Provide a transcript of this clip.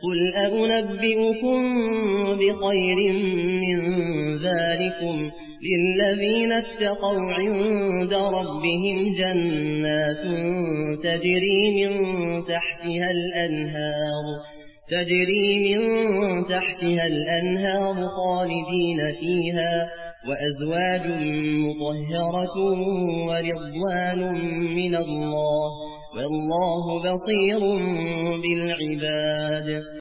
قل أنبئكم بخير من ذلكم للذين اتقوا عند ربهم جنات تجري من تحتها الأنهار خالدين فيها وأزواج مطهرة ورضوان من الله والله بصير بالعباد